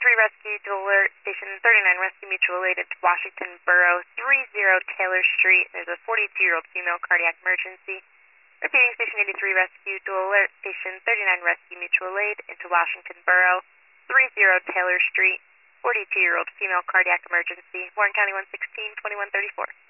Rescue to alert Station 39 Rescue Mutual Aid into Washington Borough, 30 Taylor Street. There's a 42-year-old female cardiac emergency. Repeating, Station 83 Rescue to alert Station 39 Rescue Mutual Aid into Washington Borough, 30 Taylor Street, 42-year-old female cardiac emergency. Warren County 116, 2134.